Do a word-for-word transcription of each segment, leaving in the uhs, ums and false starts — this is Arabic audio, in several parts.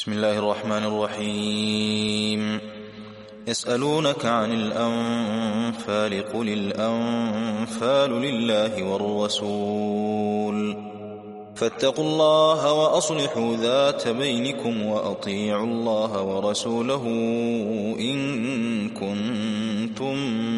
بسم الله الرحمن الرحيم. يسألونك عن الأنفال قل الأنفال لله والرسول فاتقوا الله وأصلحوا ذات بينكم وأطيعوا الله ورسوله إن كنتم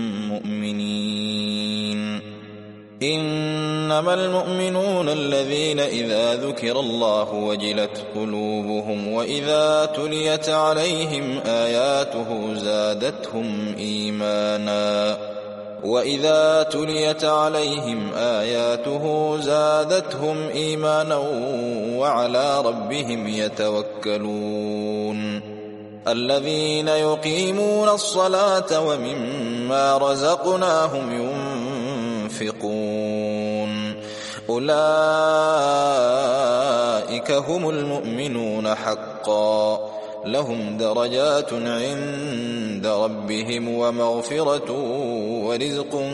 مؤمنين. إنما المؤمنون الذين إذا ذكر الله وجلت قلوبهم وإذا تليت عليهم آياته زادتهم إيمانا وإذا تليت عليهم آياته زادتهم إيمانا وعلى ربهم يتوكلون. الذين يقيمون الصلاة ومما رزقناهم ينفقون أولئك هم المؤمنون حقا لهم درجات عند ربهم ومغفرة ورزق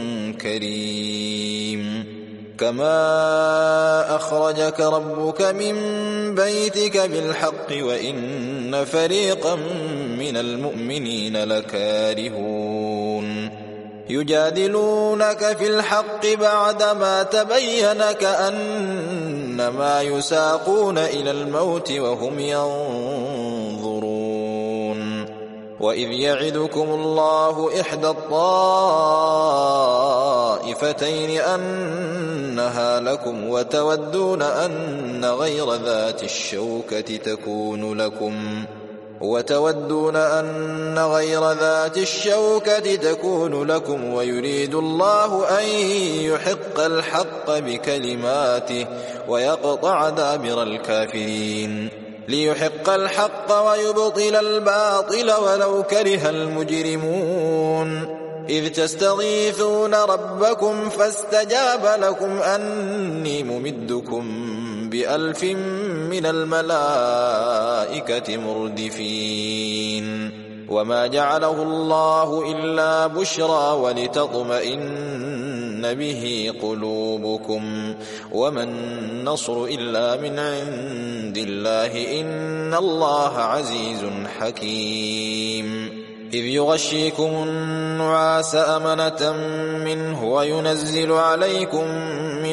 كريم. كما أخرجك ربك من بيتك بالحق وإن فريقا من المؤمنين لكارهون. يجادلونك في الحق بعدما تبين كأنما يساقون إلى الموت وهم ينظرون. وإذ يعدكم الله إحدى الطائفتين أنها لكم وتودون أن غير ذات الشوكة تكون لكم وتودون أن غير ذات الشوكة تكون لكم ويريد الله أن يحق الحق بكلماته ويقطع دابر الكافرين ليحق الحق ويبطل الباطل ولو كره المجرمون. إذ تستغيثون ربكم فاستجاب لكم أني ممدكم بألف من الملائكة مردفين. وما جعله الله إلا بشرى ولتطمئن به قلوبكم وما النصر إلا من عند الله إن الله عزيز حكيم. إذ يغشيكم النعاس أمنة منه وينزل عليكم من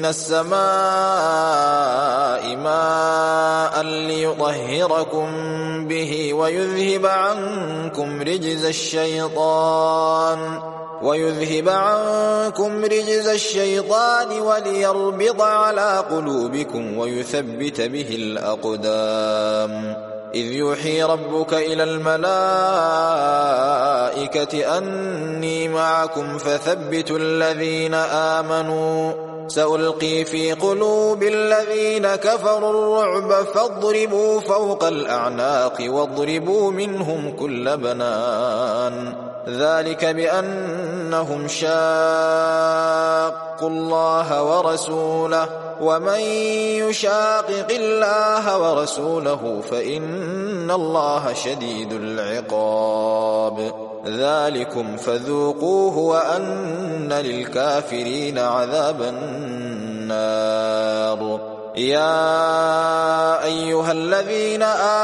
السماء ماء ليطهركم به ويذهب عنكم رجز الشيطان ويذهب عنكم رجز الشيطان وليربط على قلوبكم ويثبت به الأقدام. إذ يوحي ربك إلى الملائكة أني معكم فثبتوا الذين آمنوا سألقي في قلوب الذين كفروا الرعب فاضربوا فوق الأعناق واضربوا منهم كل بنان. ذلك بأنهم شاقوا الله ورسوله ومن يشاقق الله ورسوله فإن الله شديد العقاب. ذلكم فذوقوه وأن للكافرين عذاب النار. يا أيها الذين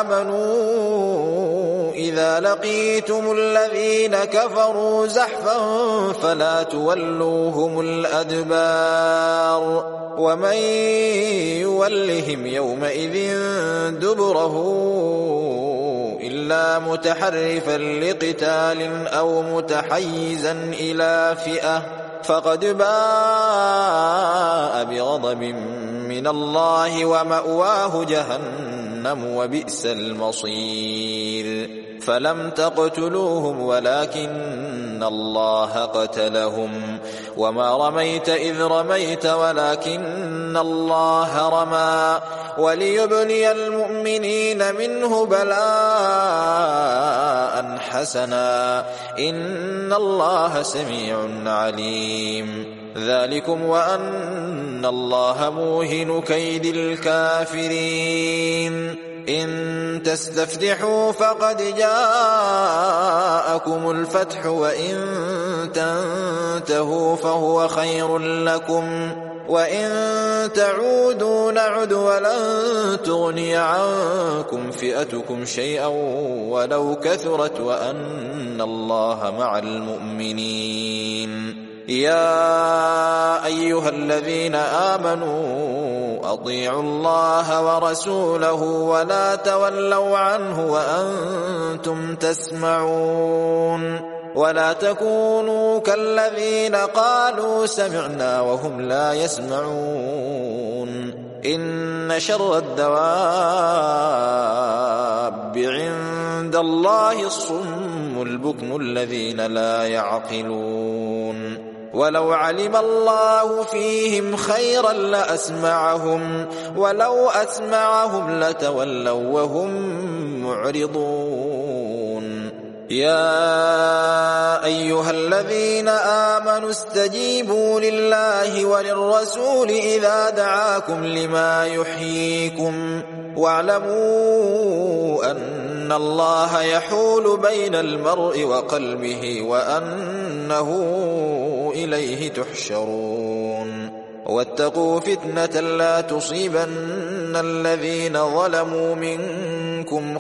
آمنوا إذا لقيتم الذين كفروا زحفا فلا تولوهم الأدبار ومن يولهم يومئذ دبره إلا متحرفا لقتال أو متحيزا إلى فئة فقد باء بغضب من الله ومأواه جهنم وبئس المصير. فلم تقتلوهم ولكن الله قتلهم وما رميت إذ رميت ولكن الله رمى وليبلي المؤمنين منه بلاء حسنا إن الله سميع عليم. ذلكم وأن الله موهن كيد الكافرين. إن تستفتحوا فقد جاءكم الفتح وإن تنتهوا فهو خير لكم وإن تعودوا نعد ولن تغني عنكم فئتكم شيئا ولو كثرت وأن الله مع المؤمنين. يا أيها الذين آمنوا أطيعوا الله ورسوله ولا تولوا عنه وأنتم تسمعون ولا تكونوا كالذين قالوا سمعنا وهم لا يسمعون. إن شر الدواب عند الله الصم البكم الذين لا يعقلون. ولو علم الله فيهم خيرا لأسمعهم ولو أسمعهم لتولوا وهم معرضون. يا أيها الذين آمنوا استجيبوا لله وللرسول إذا دعاكم لما يحييكم واعلموا أن الله يحول بين المرء وقلبه وأنه إليه تحشرون. واتقوا فتنة لا تصيبن الذين ظلموا منكم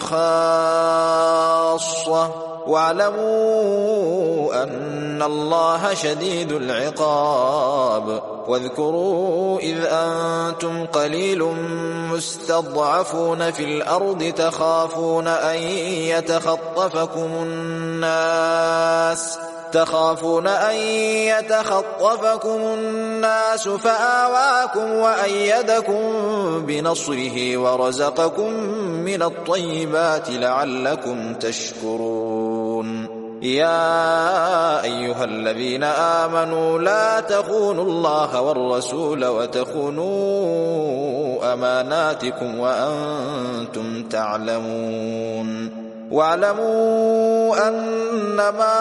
خاصة واعلموا أن الله شديد العقاب. واذكروا إذ أنتم قليل مستضعفون في الأرض تخافون أن يتخطفكم الناس تخافون أن يتخطفكم الناس فآواكم وأيدكم بنصره ورزقكم من الطيبات لعلكم تشكرون. يا أيها الذين آمنوا لا تخونوا الله والرسول وتخونوا أماناتكم وأنتم تعلمون. واعلموا أنما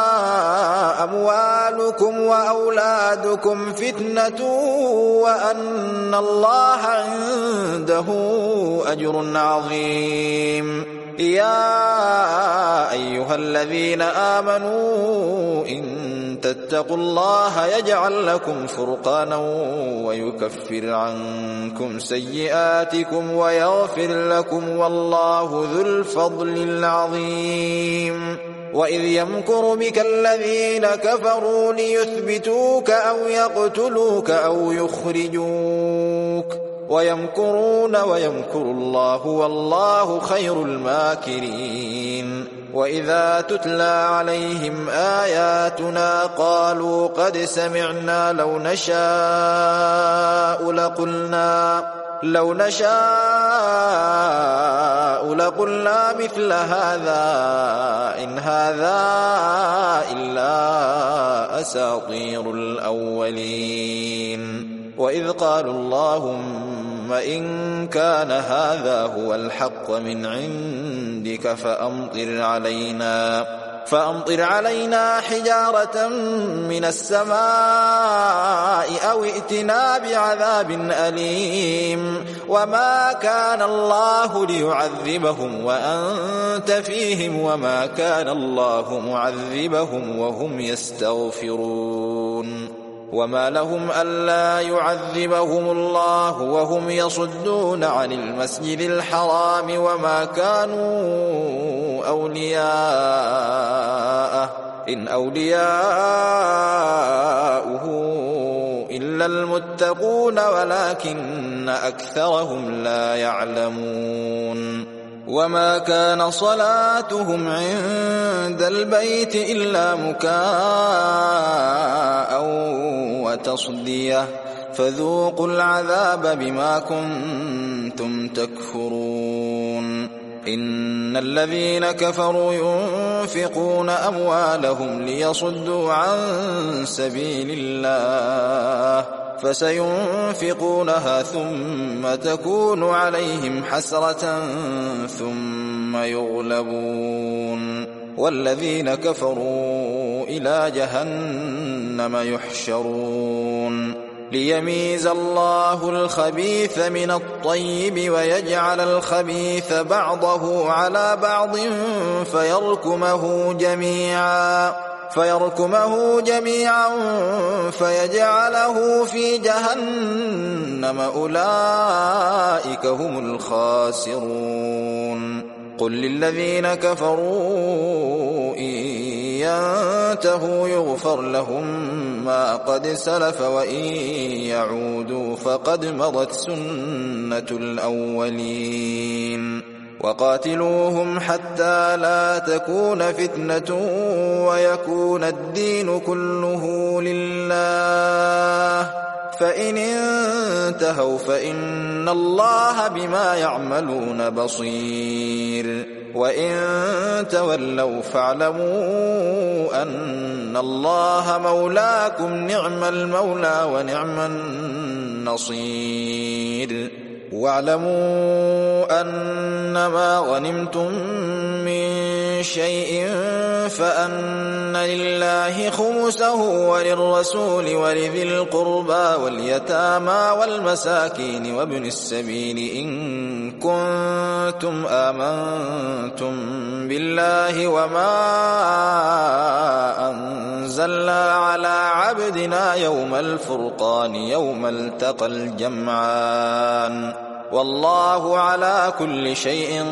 أموالكم وأولادكم فتنة وأن الله عنده أجر عظيم. يا أيها الذين آمنوا إن تتقوا الله يجعل لكم فرقانا ويكفر عنكم سيئاتكم ويغفر لكم والله ذو الفضل العظيم. وإذ يمكر بك الذين كفروا ليثبتوك أو يقتلوك أو يخرجوك ويمكرون ويمكر الله والله خير الماكرين. وإذا تتلى عليهم آياتنا قالوا قد سمعنا لو نشاء لقلنا لو نشاء لقلنا مثل هذا إن هذا إلا أساطير الأولين. وإذ قالوا اللهم إن كان هذا هو الحق من عندك فأمطر علينا فأمطر علينا حجارة من السماء أو ائتنا بعذاب أليم. وما كان الله ليعذبهم وأنت فيهم وما كان الله معذبهم وهم يستغفرون. وما لهم ألا يعذبهم الله وهم يصدون عن المسجد الحرام وما كانوا أولياءه إن أولياؤه إلا المتقون ولكن أكثرهم لا يعلمون. وما كان صلاتهم عند البيت إلا مكاء وتصدية فذوقوا العذاب بما كنتم تكفرون. إن الذين كفروا ينفقون أموالهم ليصدوا عن سبيل الله فسينفقونها ثم تكون عليهم حسرة ثم يغلبون والذين كفروا إلى جهنم يحشرون. ليميز الله الخبيث من الطيب ويجعل الخبيث بعضه على بعض فيركمه جميعا فيركمه جميعا فيجعله في جهنم أولئك هم الخاسرون قل للذين كفروا إن ينتهوا يغفر لهم ما قد سلف وإن يعودوا فقد مضت سنة الأولين وقاتلوهم حتى لا تكون فتنة ويكون الدين كله لله فإن انتهوا فإن الله بما يعملون بصير وإن تولوا فاعلموا أن الله مولاكم نعم المولى ونعم النصير واعلموا أنما غنمتم من شيء فأن لله خمسه وللرسول ولذي القربى واليتامى والمساكين وابن السبيل إن كنتم آمنتم بالله وما أنزلنا على عبدنا يوم الفرقان يوم التقى الجمعان والله على كل شيء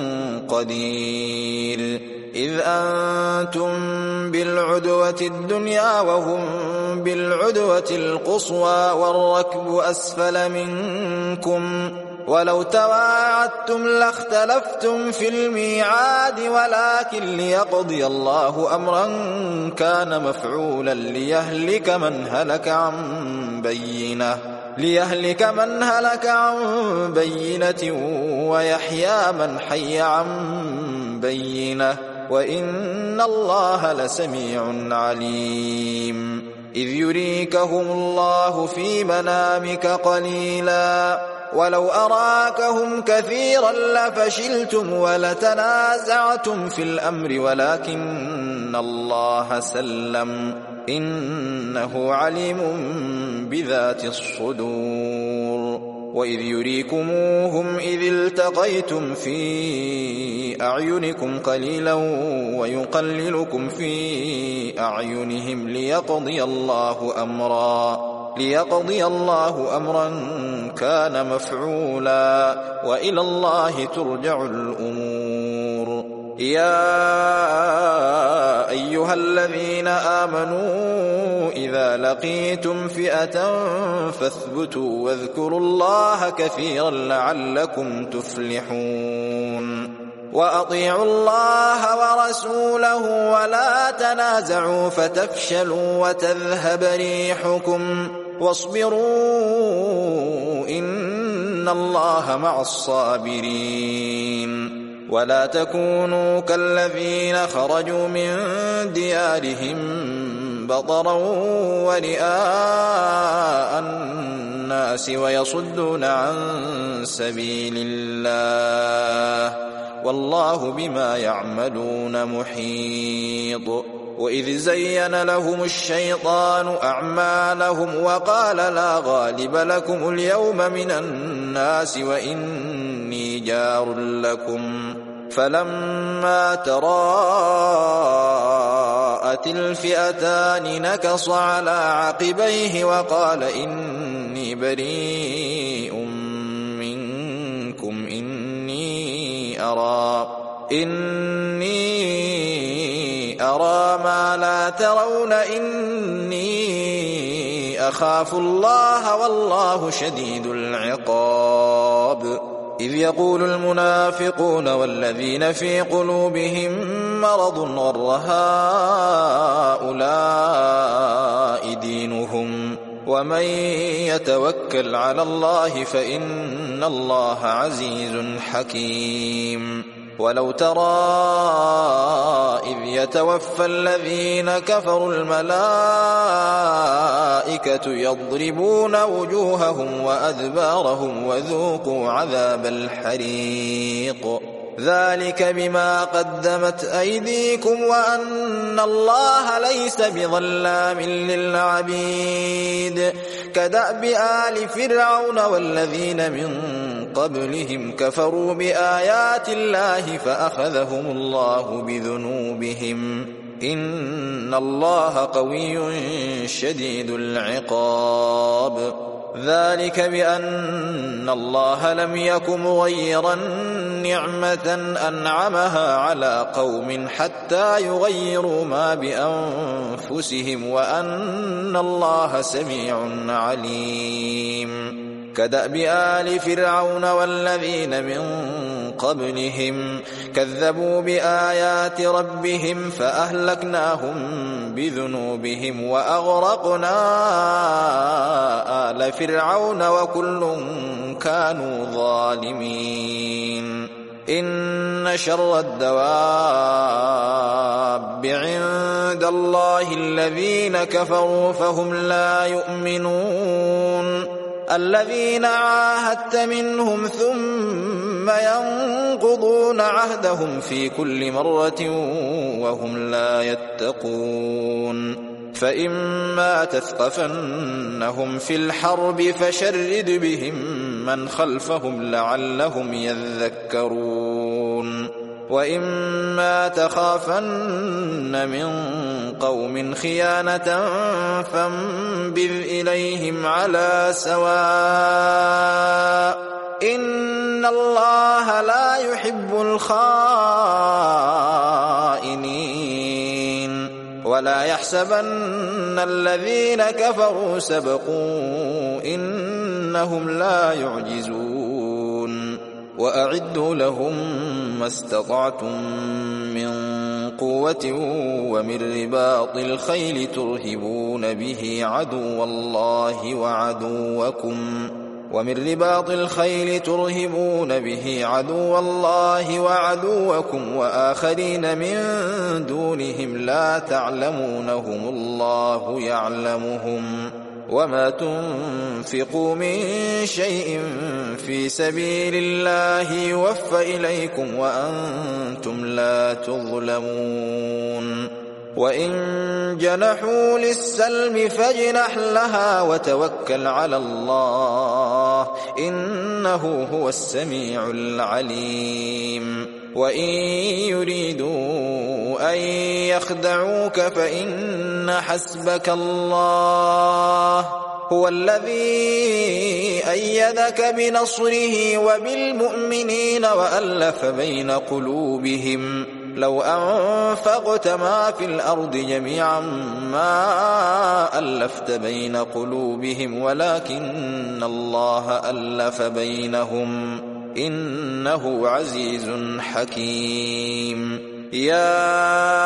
قدير إذ أنتم بالعدوة الدنيا وهم بالعدوة القصوى والركب أسفل منكم ولو تواعدتم لاختلفتم في الميعاد ولكن ليقضي الله أمرا كان مفعولا ليهلك من هلك عن بينة ليهلك من هلك عن بينة ويحيى من حي عن بينة وإن الله لسميع عليم إذ يريكهم الله في منامك قليلا ولو أراكهم كثيرا لفشلتم ولتنازعتم في الأمر ولكن الله سلم إنه عليم بذات الصدور وإذ يريكموهم إذ التقيتم في أعينكم قليلا ويقللكم في أعينهم ليقضي الله أمرا ليقضي الله أمرا كان مفعولا وإلى الله ترجع الأمور يا أيها الذين آمنوا إذا لقيتم فئة فاثبتوا واذكروا الله كثيرا لعلكم تفلحون وأطيعوا الله ورسوله ولا تنازعوا فتفشلوا وتذهب ريحكم واصبروا إن الله مع الصابرين ولا تكونوا كالذين خرجوا من ديارهم بطرا ورئاء الناس ويصدون عن سبيل الله والله بما يعملون محيط وإذ زين لهم الشيطان أعمالهم وقال لا غالب لكم اليوم من الناس وإني جار لكم فلما تراءت الفئتان نكص على عقبيه وقال إني بريء منكم إني أرى إني أرى ما لا ترون إني أخاف الله والله شديد العقاب إذ يقول المنافقون والذين في قلوبهم مرض غر هؤلاء دينهم ومن يتوكل على الله فإن الله عزيز حكيم ولو ترى إذ يتوفى الذين كفروا الملائكة يضربون وجوههم وأدبارهم وذوقوا عذاب الحريق ذلك بما قدمت أيديكم وأن الله ليس بظلام للعبيد كدأب آل فرعون والذين من قبلهم كفروا بآيات الله فأخذهم الله بذنوبهم إن الله قوي شديد العقاب. ذلك بأن الله لم يك مغيرا نعمة أنعمها على قوم حتى يغيروا ما بأنفسهم وأن الله سميع عليم. كدأب آل فرعون والذين من قبلهم كذبوا بآيات ربهم فأهلكناهم بذنوبهم وأغرقنا آل فرعون وكل كانوا ظالمين. إن شر الدواب عند الله الذين كفروا فهم لا يؤمنون. الذين عاهدت منهم ثم ينقضون عهدهم في كل مرة وهم لا يتقون. فإما تثقفنهم في الحرب فشرد بهم من خلفهم لعلهم يذكرون. وإما تخافن من قوم خيانة فانبذ إليهم على سواء إن الله لا يحب الخائنين. ولا يحسبن الذين كفروا سبقوا إنهم لا يعجزون. وأعدوا لهم ما استطعتم من قوة ومن رباط الخيل ترهبون به عدو الله وعدوكم ومن رباط الخيل ترهبون به عدو الله وعدوكم وآخرين من دونهم لا تعلمونهم الله يعلمهم. وما تنفقوا من شيء في سبيل الله يوفى إليكم وأنتم لا تظلمون. وإن جنحوا للسلم فاجنح لها وتوكل على الله إنه هو السميع العليم. وإن يريدوا أن يخدعوك فإن حسبك الله هو الذي أيدك بنصره وبالمؤمنين وألف بين قلوبهم لو أنفقت ما في الأرض جميعا ما ألفت بين قلوبهم ولكن الله ألف بينهم إنه عزيز حكيم. يا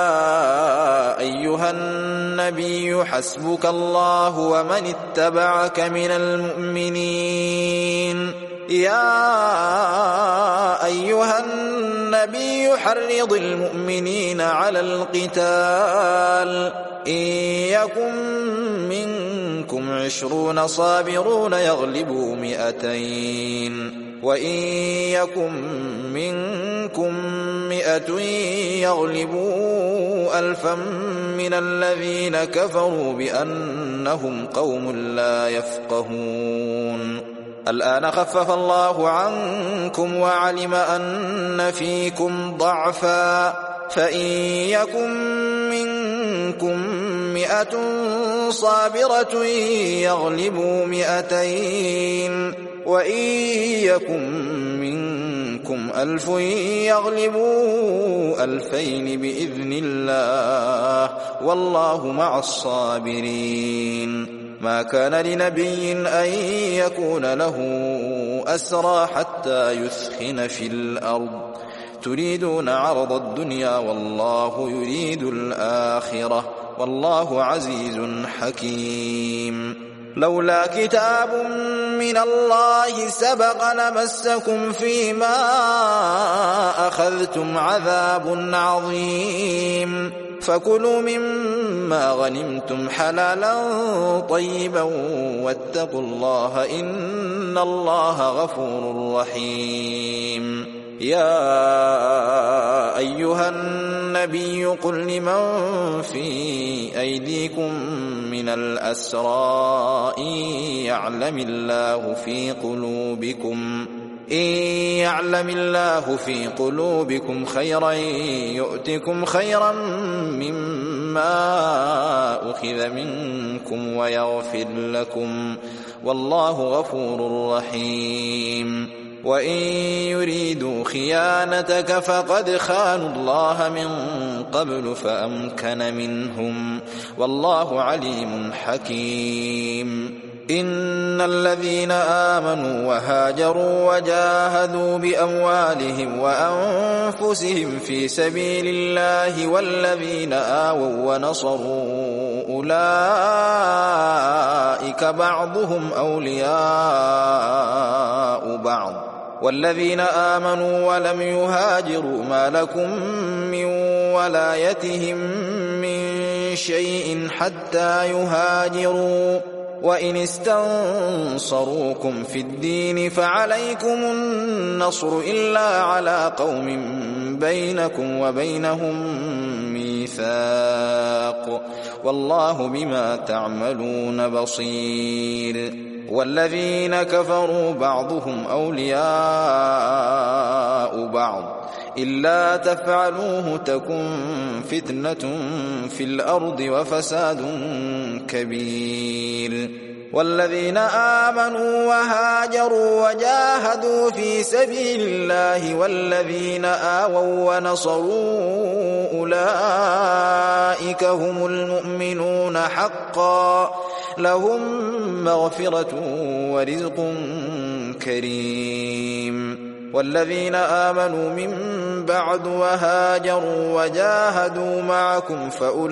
أيها النبي حسبك الله ومن اتبعك من المؤمنين. يا أيها النبي حرض المؤمنين على القتال إن يكن منكم عشرون صابرون يغلبوا مئتين وإن يكن منكم مئة يغلبوا ألفا من الذين كفروا بأنهم قوم لا يفقهون. الآن خفف الله عنكم وعلم أن فيكم ضعفا فإن يكن منكم مئة صابرة يغلبوا مئتين وإن يكن منكم ألف يغلبوا ألفين بإذن الله والله مع الصابرين. ما كان لنبي أن يكون له أسرى حتى يثخن في الأرض تريدون عرض الدنيا والله يريد الآخرة والله عزيز حكيم. لولا كتاب من الله سبق لمسكم فيما أخذتم عذاب عظيم فكلوا مما غنمتم حلالا طيبا واتقوا الله إن الله غفور رحيم. يا أيها النبي قل لمن في أيديكم من الأسرى إن يعلم الله في قلوبكم إن يعلم الله في قلوبكم خيرا يؤتكم خيرا مما أخذ منكم ويغفر لكم والله غفور رحيم وإن يريدوا خيانتك فقد خانوا الله من قبل فأمكن منهم والله عليم حكيم إن الذين آمنوا وهاجروا وجاهدوا بأموالهم وأنفسهم في سبيل الله والذين آووا ونصروا أولئك بعضهم أولياء بعض والذين آمنوا ولم يهاجروا ما لكم من ولايتهم من شيء حتى يهاجروا وإن استنصروكم في الدين فعليكم النصر إلا على قوم بينكم وبينهم ميثاق والله بما تعملون بصير والذين كفروا بعضهم أولياء بعض إلا تفعلوه تكن فتنة في الأرض وفساد كبير والذين آمنوا وهاجروا وجاهدوا في سبيل الله والذين آووا ونصروا أولئك هم المؤمنون حقا لهم مغفرة ورزق كريم والذين آمنوا من بعد وهاجروا وجاهدوا معكم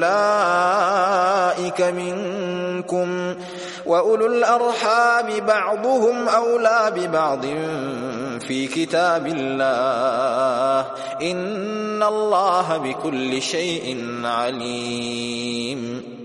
فأولئك منكم وأولو الأرحام بعضهم أولى ببعض في كتاب الله إن الله بكل شيء عليم